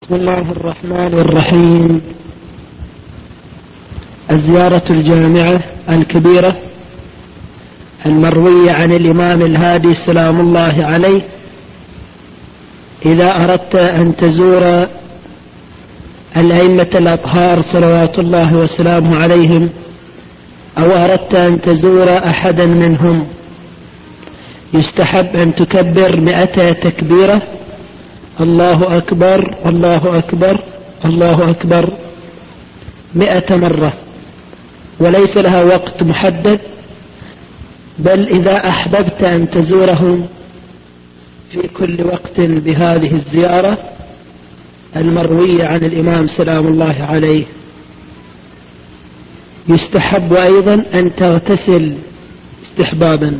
بسم الله الرحمن الرحيم. الزيارة الجامعة الكبيرة المروية عن الإمام الهادي سلام الله عليه. إذا أردت أن تزور الأئمة الأطهار صلوات الله وسلامه عليهم، أو أردت أن تزور أحدا منهم، يستحب أن تكبر 100 تكبيرة، الله أكبر الله أكبر الله أكبر 100 مرة، وليس لها وقت محدد، بل إذا أحببت أن تزورهم في كل وقت بهذه الزيارة المروية عن الإمام سلام الله عليه. يستحب أيضا أن تغتسل استحبابا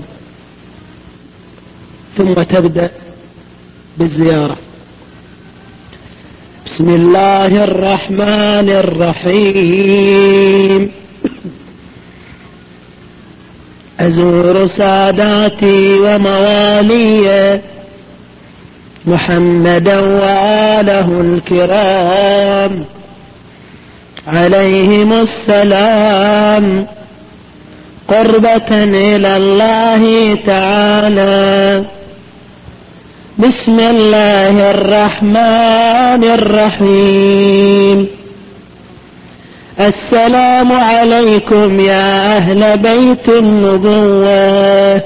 ثم تبدأ بالزيارة. بسم الله الرحمن الرحيم. أزور ساداتي وموالي محمدا وآله الكرام عليهم السلام، قربة إلى الله تعالى. بسم الله الرحمن الرحيم. السلام عليكم يا أهل بيت النبوة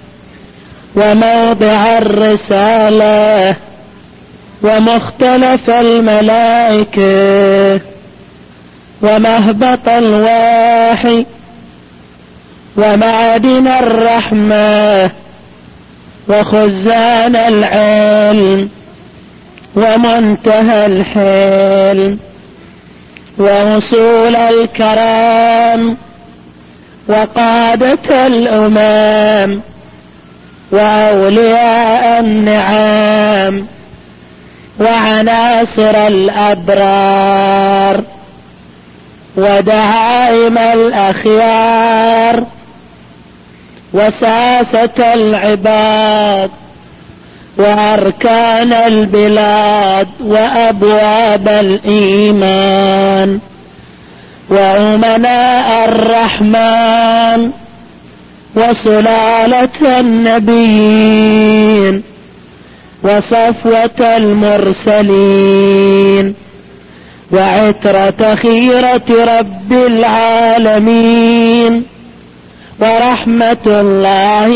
وموضع الرسالة ومختلف الملائكة ومهبط الوحي ومعدن الرحمة وخزان العلم ومنتهى الحلم ووصول الكرام وقادة الأمم وأولياء النعام وعناصر الأبرار ودعائم الأخيار وساسة العباد وأركان البلاد وأبواب الإيمان وأمناء الرحمن وسلالة النبيين وصفوة المرسلين وعترة خيرة رب العالمين ورحمة الله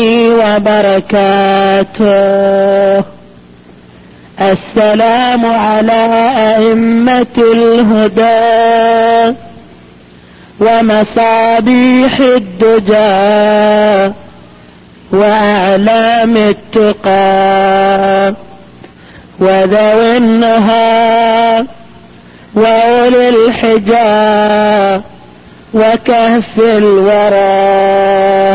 وبركاته. السلام على أئمة الهدى ومصابيح الدجى وأعلام التقى وذوي النهى وأولي الحجى وكهف الورى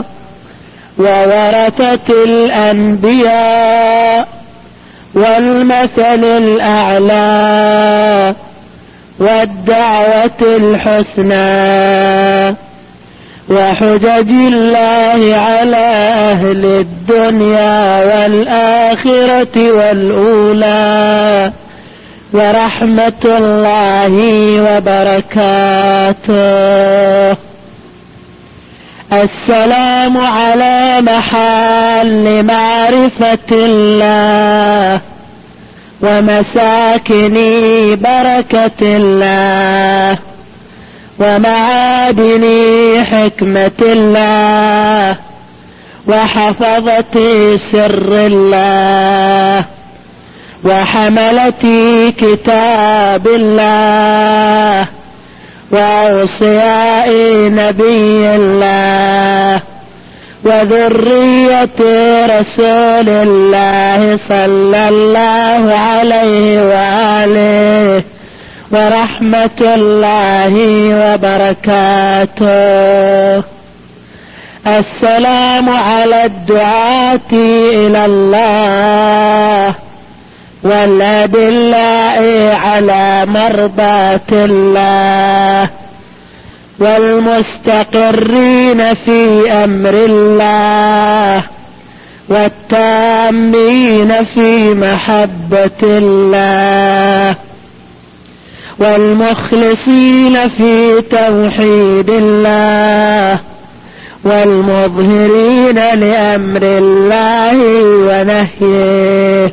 وورثة الأنبياء والمثل الأعلى والدعوة الحسنى وحجج الله على أهل الدنيا والآخرة والأولى ورحمة الله وبركاته. السلام على محل معرفة الله ومساكن بركة الله ومعادن حكمة الله وحفظة سر الله وحملة كتاب الله وأوصياء نبي الله وذرية رسول الله صلى الله عليه وآله ورحمة الله وبركاته. السلام على الدعاة إلى الله والأدلاء على مرضاة الله والمستقرين في أمر الله والتامين في محبة الله والمخلصين في توحيد الله، والمظهرين لأمر الله ونهيه،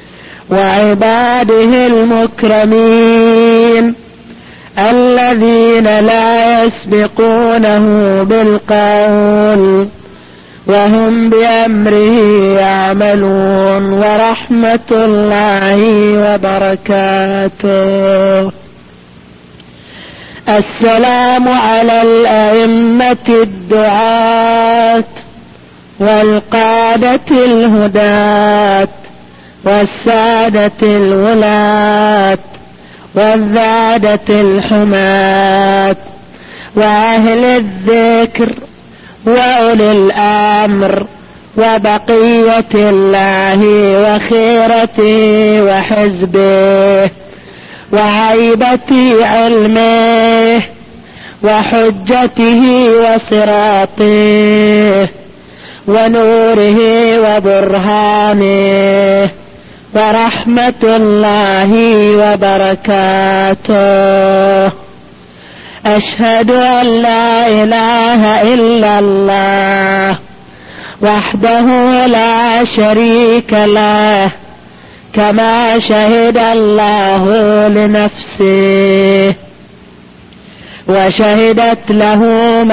وعباده المكرمين الذين لا يسبقونه بالقول وهم بأمره يعملون. ورحمة الله وبركاته. السلام على الأئمة الدعاة والقادة الهداة والسادة الولاة والذادة الحماة وأهل الذكر وأولي الأمر وبقية الله وخيرته وحزبه وعيبة علمه وحجته وصراطه ونوره وبرهانه ورحمة الله وبركاته. أشهد أن لا إله إلا الله وحده لا شريك له، كما شهد الله لنفسه وشهدت له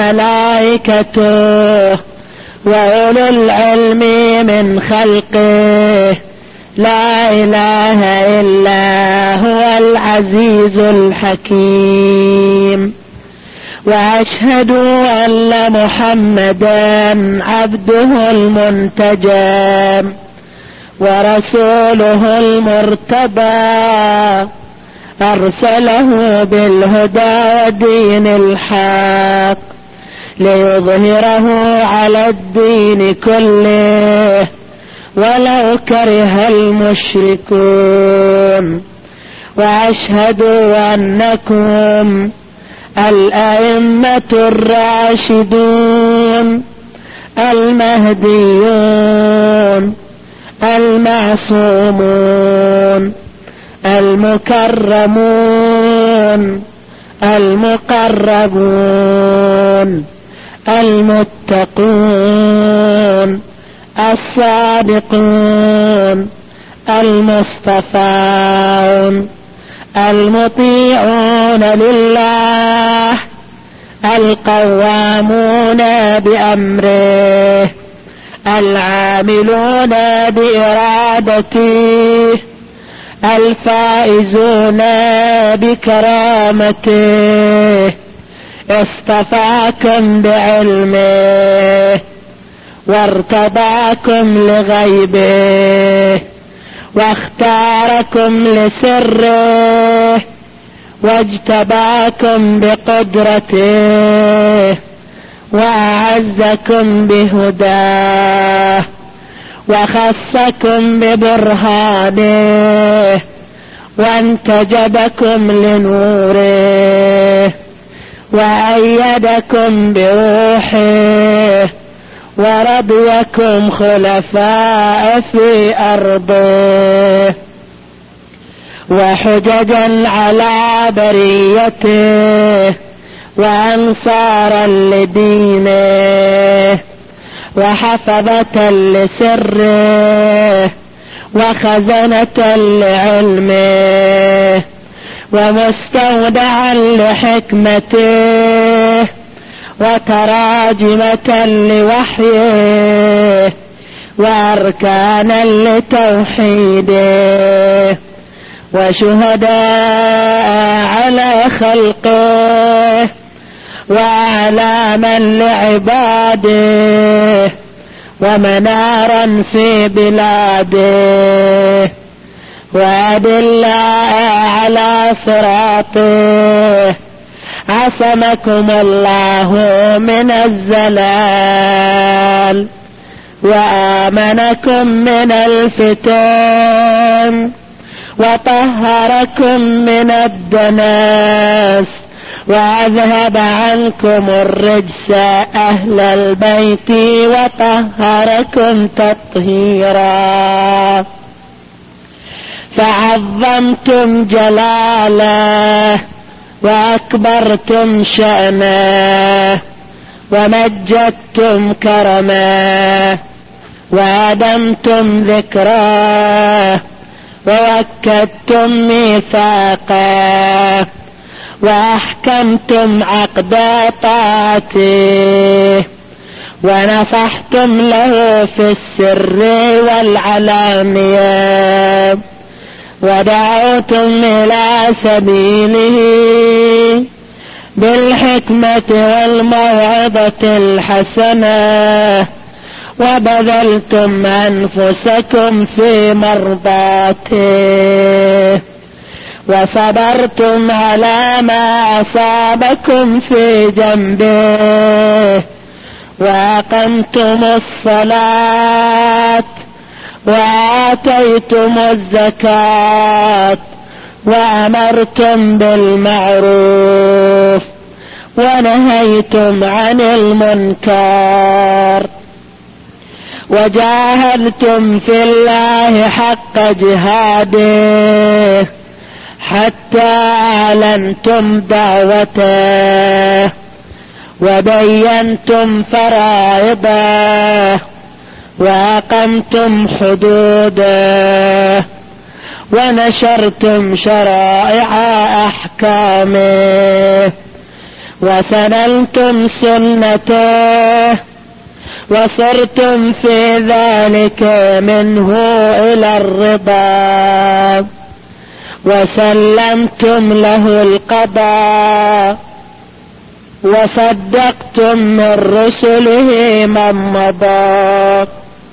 ملائكته وأولو العلم من خلقه، لا إله إلا هو العزيز الحكيم. وأشهد أن محمدا عبده المنتجى ورسوله المرتضى، أرسله بالهدى ودين الحق ليظهره على الدين كله ولو كره المشركون. وأشهد أنكم الأئمة الراشدون المهديون المعصومون المكرمون المقربون المتقون الصادقون المصطفون المطيعون لله القوامون بأمره العاملون بإرادته الفائزون بكرامته. اصطفاكم بعلمه وارتضاكم لغيبه واختاركم لسره واجتباكم بقدرته وأعزكم بهداه وخصكم ببرهانه وانتجبكم لنوره وأيدكم بروحه ورضيكم خلفاء في أرضه وحججا على بريته وأنصارا لدينه وحفظة لسره وخزنة لعلمه ومستودعا لحكمته وتراجمة لوحيه وأركانا لتوحيده وشهداء على خلقه وأعلاما لعباده ومنارا في بلاده وأدلاء على صراطه. عصمكم الله من الزلال وآمنكم من الفتن وطهركم من الدنس وأذهب عنكم الرجس أهل البيت وطهركم تطهيرا. فعظمتم جلاله وأكبرتم شأنه ومجدتم كرمه وأدمتم ذكراه ووكدتم ميثاقه وأحكمتم عقد طاعته ونصحتم له في السر والعلانية ودعوتم إلى سبيله بالحكمة والموعظة الحسنة وبذلتم أنفسكم في مرضاته وصبرتم على ما أصابكم في جنبه وأقمتم الصلاة وآتيتم الزكاة وأمرتم بالمعروف ونهيتم عن المنكر وجاهدتم في الله حق جهاده حتى أعلنتم دعوته وبينتم فرائضه وأقمتم حدوده ونشرتم شرائع أحكامه وسننتم سنته وصرتم في ذلك منه إلى الرضا وسلمتم له القضاء وصدقتم من رسله من مضى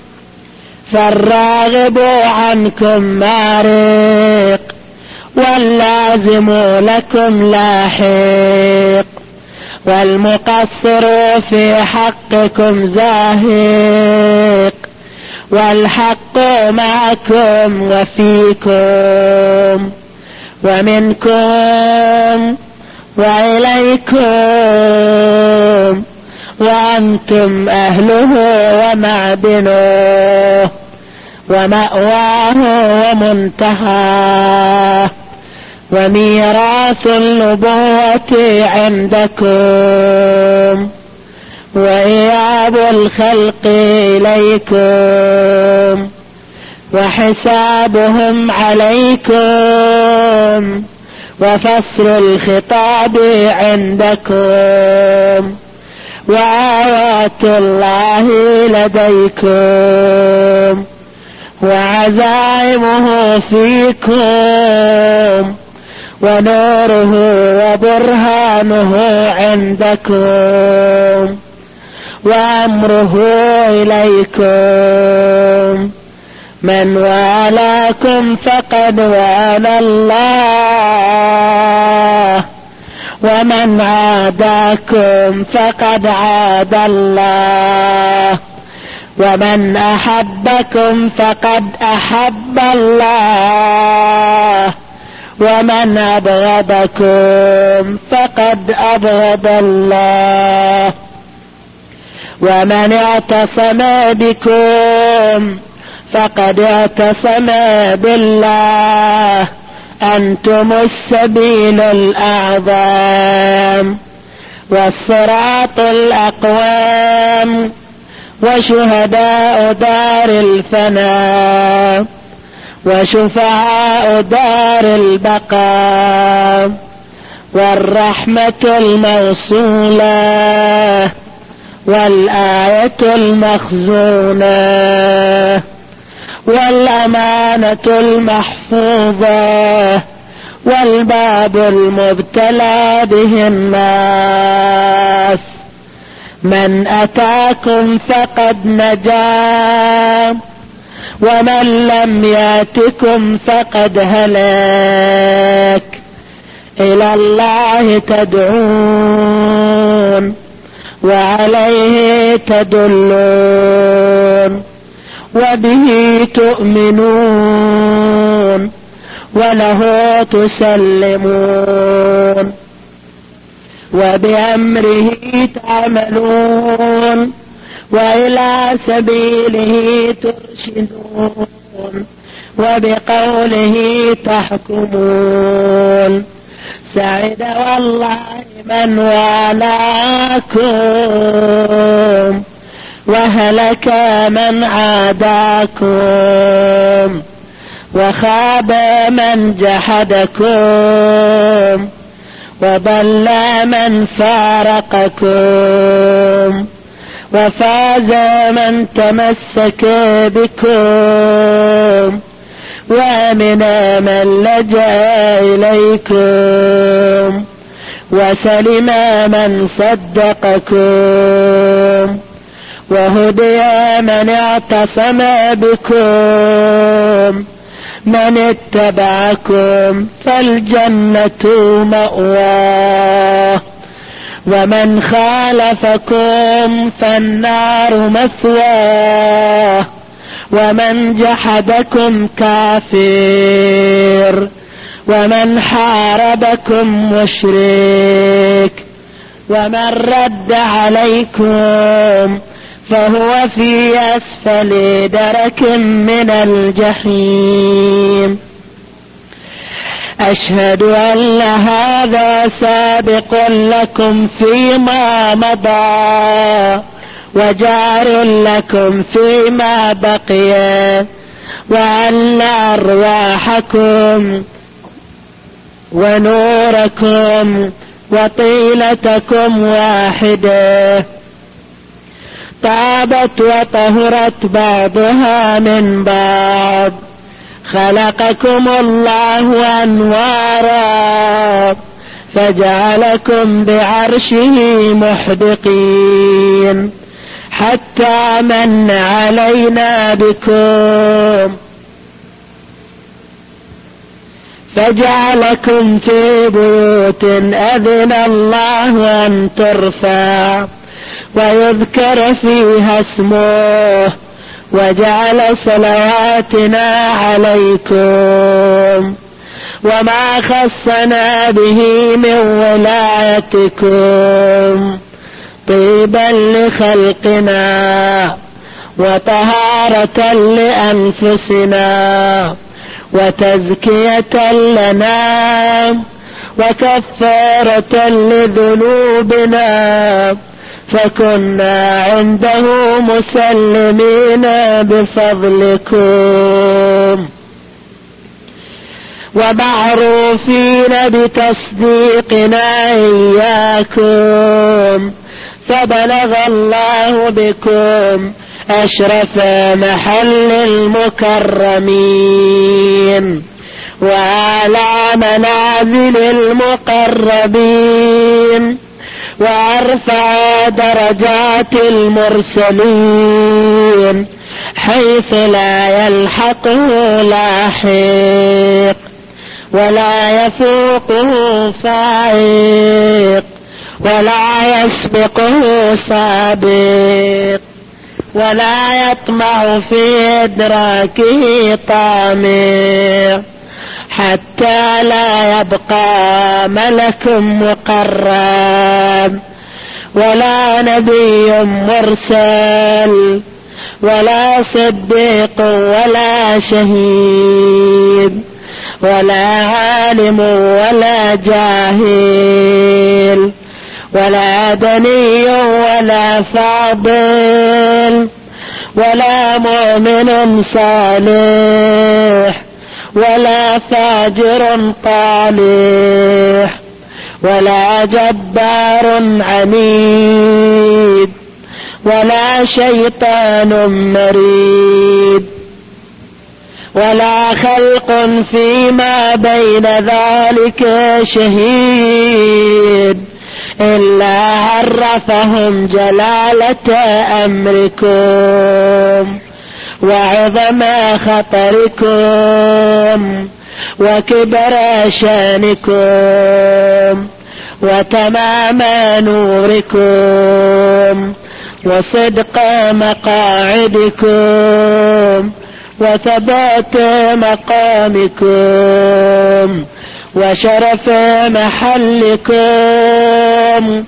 فالراغب عنكم مارق واللازم لكم لاحق والمقصر في حقكم زاهق والحق معكم وفيكم ومنكم وإليكم وأنتم أهله ومعدنه ومأواه ومنتهاه وميراث النبوة عندكم وإياب الخلق إليكم وحسابهم عليكم وفصل الخطاب عندكم وآيات الله لديكم وعزائمه فيكم ونوره وبرهانه عندكم وأمره إليكم من والاكم فقد والى الله ومن عاداكم فقد عاد الله ومن أحبكم فقد أحب الله ومن أبغضكم فقد أبغض الله ومن اعتصم بكم فقد اعتصم بالله أنتم السبيل الأعظم والصراط الأقوام وشهداء دار الفناء وشفعاء دار البقاء والرحمة الموصولة والآية المخزونة والأمانة المحفوظة والباب المبتلى به الناس من أتاكم فقد نجا ومن لم يأتكم فقد هلك إلى الله تدعون وعليه تدلون وبه تؤمنون وله تسلمون وبأمره تعملون وإلى سبيله ترشدون وبقوله تحكمون. سعد والله من والاكم وهلك من عاداكم وخاب من جحدكم وضل من فارقكم وفاز من تمسك بكم وامن من لجأ إليكم وسلم من صدقكم وهدي من اعتصم بكم من اتبعكم فالجنة مأواه ومن خالفكم فالنار مثواه ومن جحدكم كافر ومن حاربكم مشرك ومن رد عليكم فهو في أسفل درك من الجحيم. أشهد أن هذا سابق لكم فيما مضى وجار لكم فيما بقي وأن أرواحكم ونوركم وطيلتكم واحدة طابت وطهرت بعضها من بعض. خلقكم الله أنوارا فجعلكم بعرشه محدقين حتى من علينا بكم فجعلكم في بيوت أذن الله أن ترفع ويذكر فيها اسمه وجعل صلواتنا عليكم وما خصنا به من ولايتكم طيبا لخلقنا وطهارة لأنفسنا وتزكية لنا وكفارة لذنوبنا فكنا عنده مسلمين بفضلكم ومعروفين بتصديقنا إياكم فبلغ الله بكم أشرف محل المكرمين وأعلى منازل المقربين وأرفع درجات المرسلين حيث لا يلحقه لاحق ولا يفوقه فائق ولا يسبقه سابق ولا يطمع في إدراكه طامع حتى لا يبقى ملك مقرب ولا نبي مرسل ولا صديق ولا شهيد ولا عالم ولا جاهل ولا دني ولا فاضل ولا مؤمن صالح ولا فاجر طالح ولا جبار عنيد ولا شيطان مريد ولا خلق فيما بين ذلك شهيد إلا عرفهم جلالة أمركم وعظم خطركم وكبر شانكم وتمام نوركم وصدق مقاعدكم وثبات مقامكم وشرف محلكم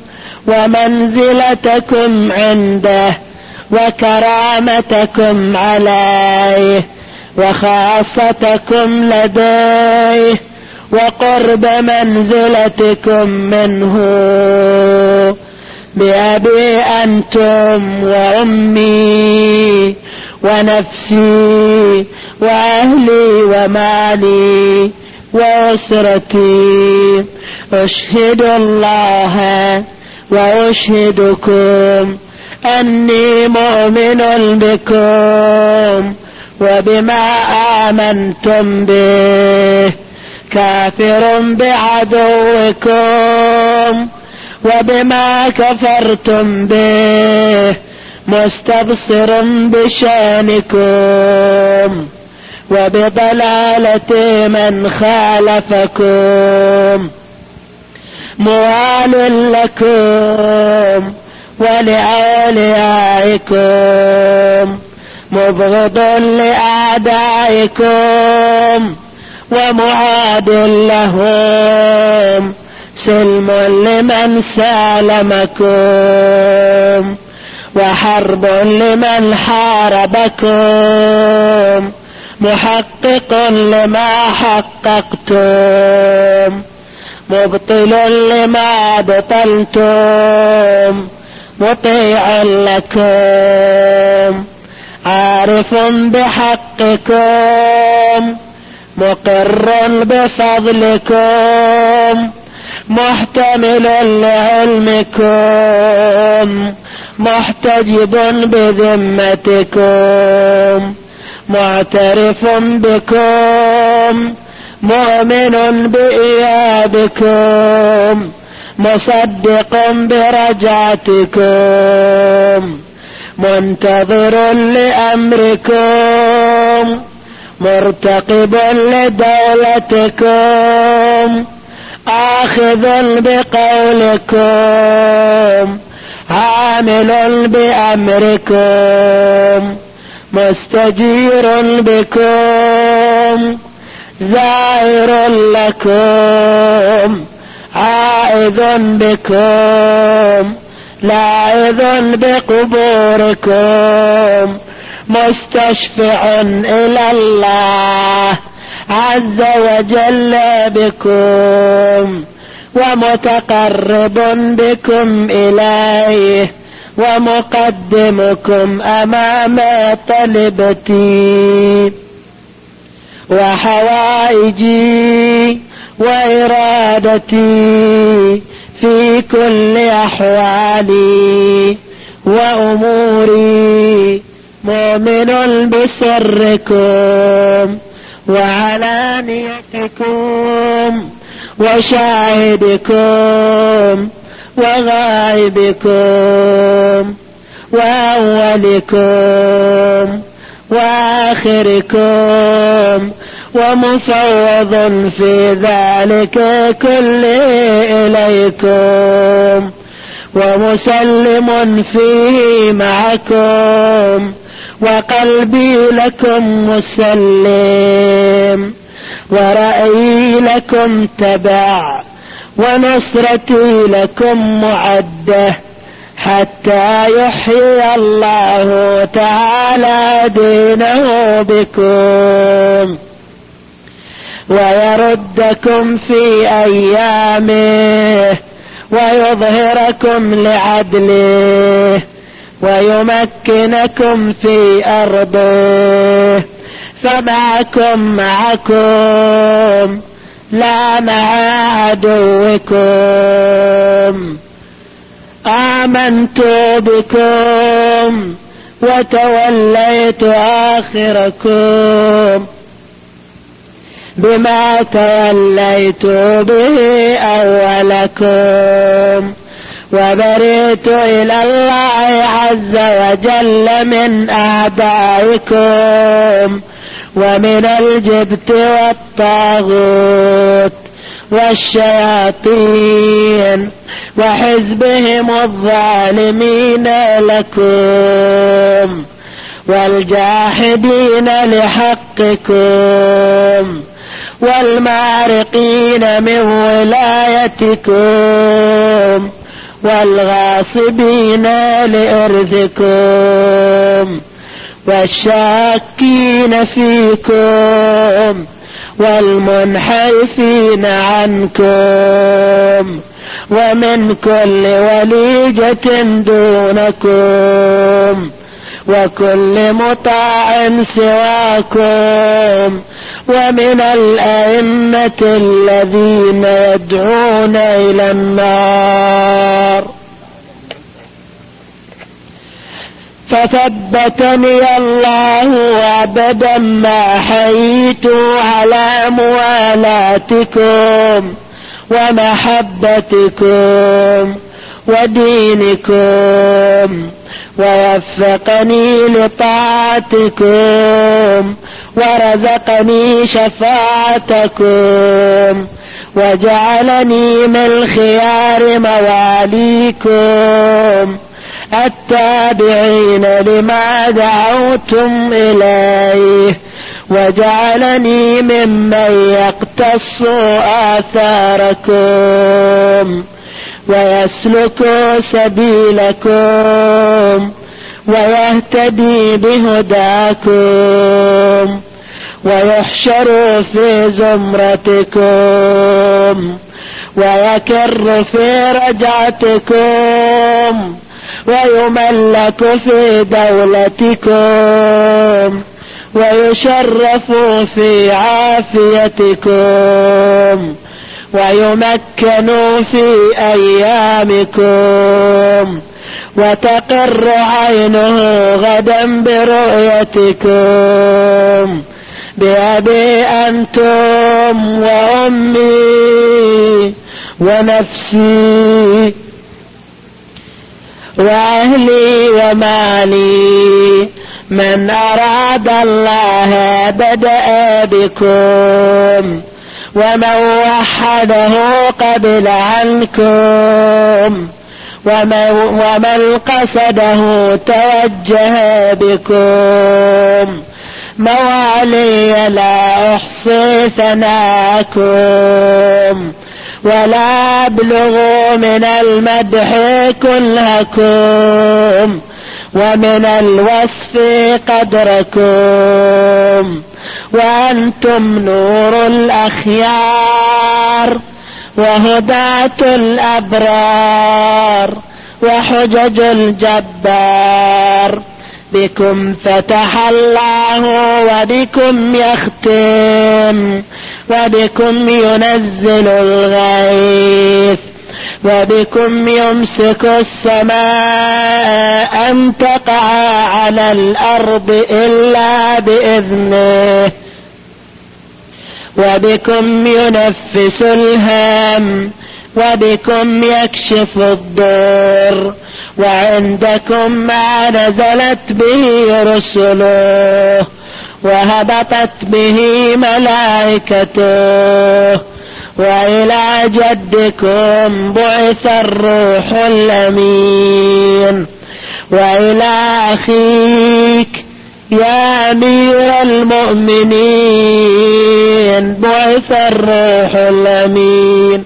ومنزلتكم عنده وكرامتكم عليه وخاصتكم لديه وقرب منزلتكم منه، بأبي أنتم وأمي ونفسي وأهلي ومالي وأسرتي، أشهد الله وأشهدكم أني مؤمن بكم وبما آمنتم به، كافر بعدوكم وبما كفرتم به، مستبصر بشأنكم وبضلالة من خالفكم، موال لكم ولأوليائكم، مبغض لأعدائكم ومعاد لهم، سلم لمن سالمكم وحرب لمن حاربكم، محقق لما حققتم، مبطل لما بطلتم، مطيع لكم، عارف بحقكم، مقر بفضلكم، محتمل لعلمكم، محتجب بذمتكم، معترف بكم، مؤمن بإيابكم، مصدق برجعتكم، منتظر لأمركم، مرتقب لدولتكم، آخذ بقولكم، عامل بأمركم، مستجير بكم، زائر لكم، عائذ بكم، لاعذ بقبوركم، مستشفع إلى الله عز وجل بكم، ومتقرب بكم إليه، ومقدمكم أمام طلبتي وحوائجي وإرادتي في كل أحوالي وأموري، مؤمن بسركم وعلانيتكم وشاهدكم وغائبكم وأولكم وآخركم، ومفوض في ذلك كله إليكم، ومسلم فيه معكم، وقلبي لكم مسلم، ورأيي لكم تبع، ونصرتي لكم معدة، حتى يحيي الله تعالى دينه بكم، ويردكم في أيامه، ويظهركم لعدله، ويمكنكم في أرضه، فمعكم لا مع عدوكم. آمنت بكم وتوليت آخركم بما توليت به أولكم، وبرئت إلى الله عز وجل من أعدائكم، ومن الجبت والطاغوت والشياطين وحزبهم الظالمين لكم، والجاحدين لحقكم، والمارقين من ولايتكم، والغاصبين لإرثكم، والشاكين فيكم والمنحرفين عنكم ومن كل وليجة دونكم وكل مطاع سواكم ومن الأئمة الذين يدعون إلى النار. فثبتني الله أبدا ما حييت على موالاتكم ومحبتكم ودينكم ووفقني لطاعتكم ورزقني شفاعتكم وجعلني من خيار مواليكم التابعين لما دعوتم إليه وجعلني ممن يقتص آثاركم ويسلك سبيلكم ويهتدي بهداكم ويحشر في زمرتكم ويكر في رجعتكم ويملك في دولتكم ويشرف في عافيتكم ويمكن في أيامكم وتقر عينه غدا برؤيتكم بأبي أنتم وأمي ونفسي وأهلي ومالي من أراد الله بدأ بكم ومن وحده قبل عنكم ومن قصده توجه بكم موالي لا أحصي ثناءكم ولا أبلغ من المدح كلهكم ومن الوصف قدركم وأنتم نور الأخيار وهداة الأبرار وحجج الجبار بكم فتح الله وبكم يختم وبكم ينزل الغيث وبكم يمسك السماء أن تقع على الأرض إلا بإذنه وبكم ينفس الهم وبكم يكشف الضر وعندكم ما نزلت به رسله وهبطت به ملائكته وإلى جدكم بعث الروح الأمين وإلى أخيك يا أمير المؤمنين بعث الروح الأمين.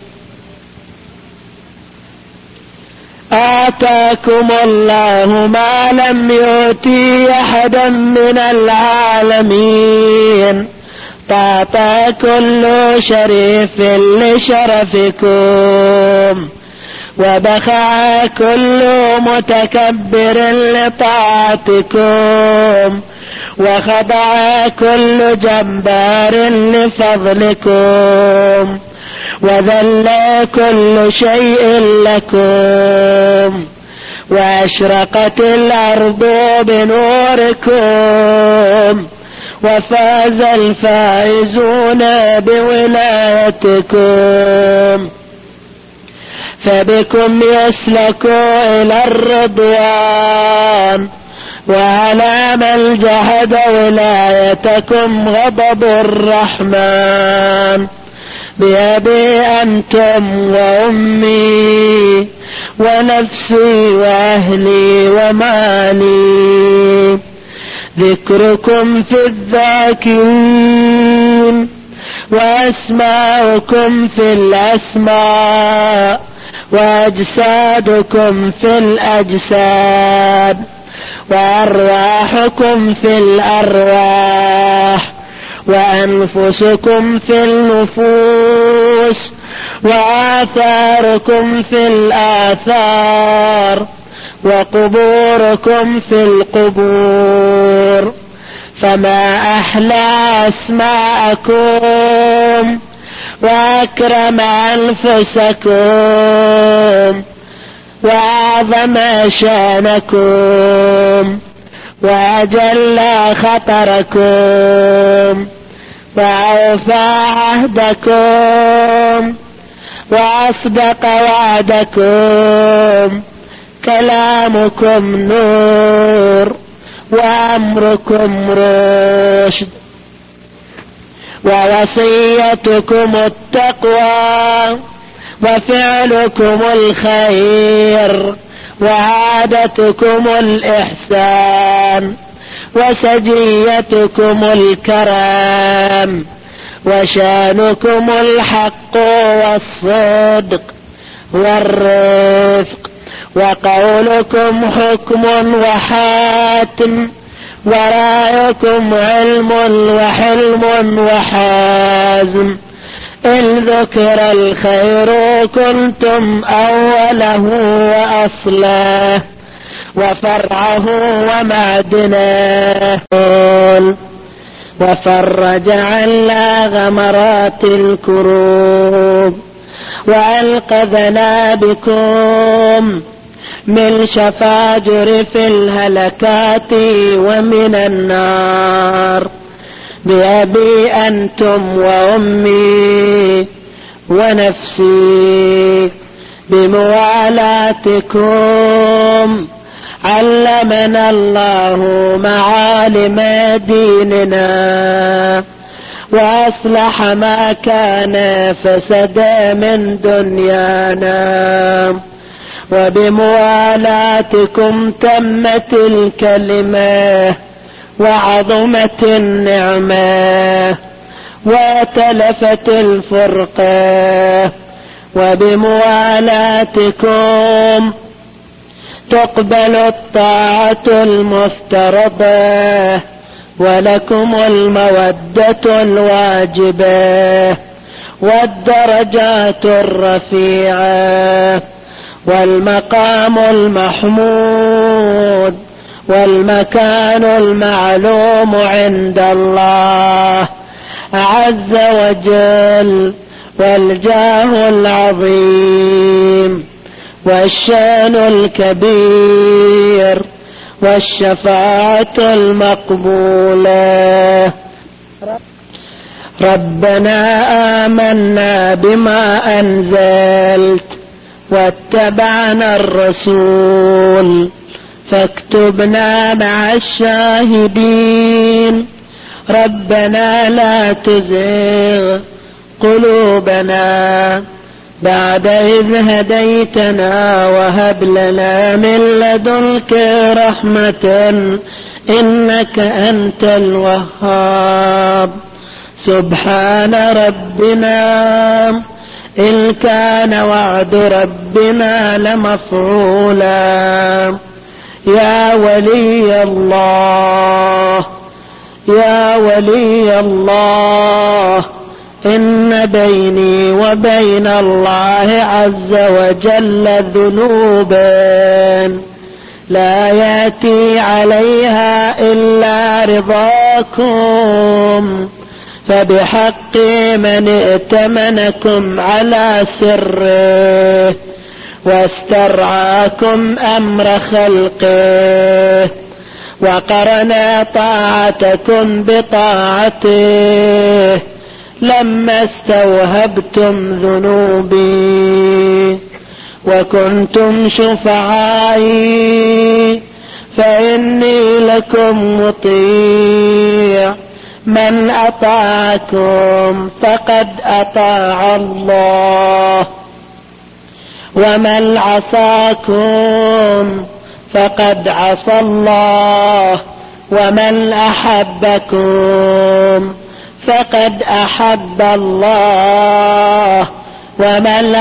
آتاكم الله ما لم يؤتي أحدا من العالمين تعطى كل شريف لشرفكم وبخع كل متكبر لطاعتكم وخضع كل جبار لفضلكم وذل كل شيء لكم وأشرقت الأرض بنوركم وفاز الفائزون بولايتكم فبكم يسلك إلى الرضوان وعلى من جحد ولايتكم غضب الرحمن بأبي أنتم وأمي ونفسي وأهلي ومالي ذكركم في الذاكرين وأسماؤكم في الأسماء وأجسادكم في الأجساد وأرواحكم في الأرواح، وأنفسكم في النفوس، وآثاركم في الآثار، وقبوركم في القبور. فما أحلى أسماءكم، وأكرم أنفسكم، وأعظم شانكم، وأجل خطركم، وأوفى عهدكم، وأصدق وعدكم. كلامكم نور، وأمركم رشد، ووصيتكم التقوى، وفعلكم الخير، وعادتكم الإحسان، وسجيتكم الكرم، وشانكم الحق والصدق والرفق، وقولكم حكم وحاتم، ورأيكم علم وحلم وحازم. إن ذكر الخير كنتم أوله وأصله، وفرعه ومعدنه، وفرج عنا غمرات الكروب، وأنقذنا بكم من شفاجر في الهلكات ومن النار. بأبي أنتم وأمي ونفسي بموالاتكم علمنا الله معالم ديننا، وأصلح ما كان فسد من دنيانا. وبموالاتكم تمت الكلمة، وعظمت النعمة، وتلفت الفرقة. وبموالاتكم تقبل الطاعة المفترضة، ولكم المودة الواجبة، والدرجات الرفيعة، والمقام المحمود، والمكان المعلوم عند الله عز وجل، والجاه العظيم، والشان الكبير، والشفاعة المقبولة. ربنا آمنا بما أنزلت، واتبعنا الرسول، فاكتبنا مع الشاهدين. ربنا لا تزغ قلوبنا بعد إذ هديتنا، وهب لنا من لدنك رحمة إنك أنت الوهاب. سبحان ربنا إن كان وعد ربنا لمفعولا. يا ولي الله، يا ولي الله، إن بيني وبين الله عز وجل ذنوبا لا يأتي عليها إلا رضاكم، فبحق من ائتمنكم على سره، واسترعاكم أمر خلقه، وقرنا طاعتكم بطاعته لما استوهبتم ذنوبي وكنتم شفعائي، فإني لكم مطيع. من أطاعكم فقد أطاع الله، ومن عصاكم فقد عصى الله، ومن أحبكم فقد أحب الله، ومن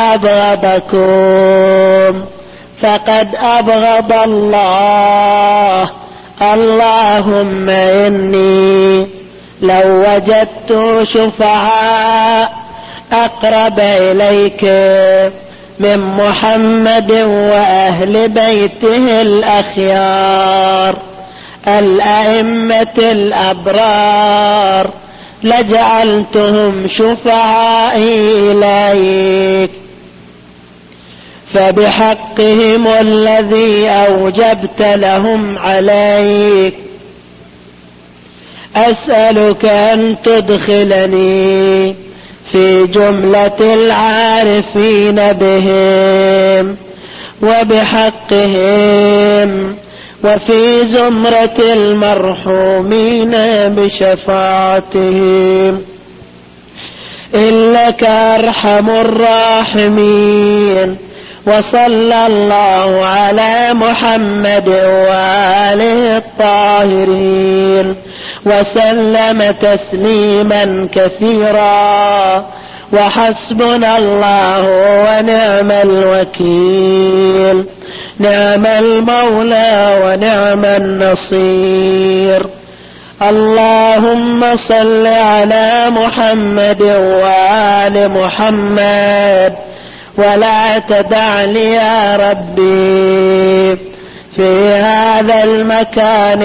أبغضكم فقد أبغض الله. اللهم إني لو وجدت شفعاء أقرب إليك من محمد وأهل بيته الأخيار الأئمة الأبرار لجعلتهم شفعائي إليك، فبحقهم الذي أوجبت لهم عليك أسألك أن تدخلني في جملة العارفين بهم وبحقهم وفي زمرة المرحومين بشفاعتهم، إنك أرحم الراحمين. وصلى الله على محمد وآله الطاهرين وسلم تسليما كثيرا، وحسبنا الله ونعم الوكيل، نعم المولى ونعم النصير. اللهم صل على محمد وآل محمد، ولا تدع لي يا ربي في هذا المكان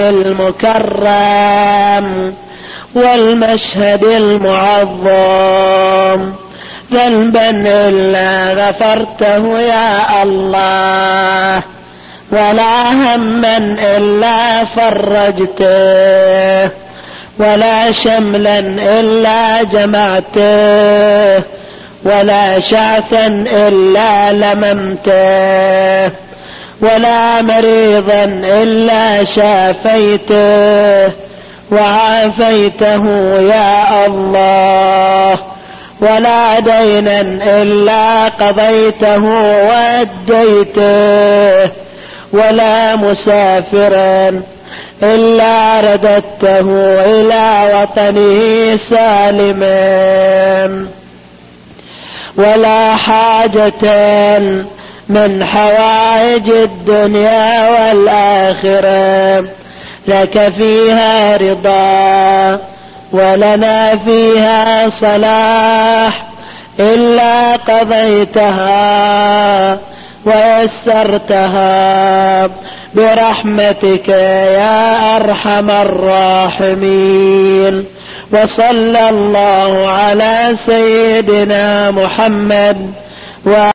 المكرم والمشهد المعظم ذنبا إلا غفرته يا الله، ولا هما إلا فرجته، ولا شملا إلا جمعته، ولا شعثا إلا لممته، ولا مريضا إلا شافيته وعافيته يا الله، ولا دينا إلا قضيته وأديته، ولا مسافرا إلا رددته إلى وطنه سالما، ولا حاجة من حوائج الدنيا والآخرة لك فيها رضا ولنا فيها صلاح إلا قضيتها ويسرتها برحمتك يا أرحم الراحمين. وصلى الله على سيدنا محمد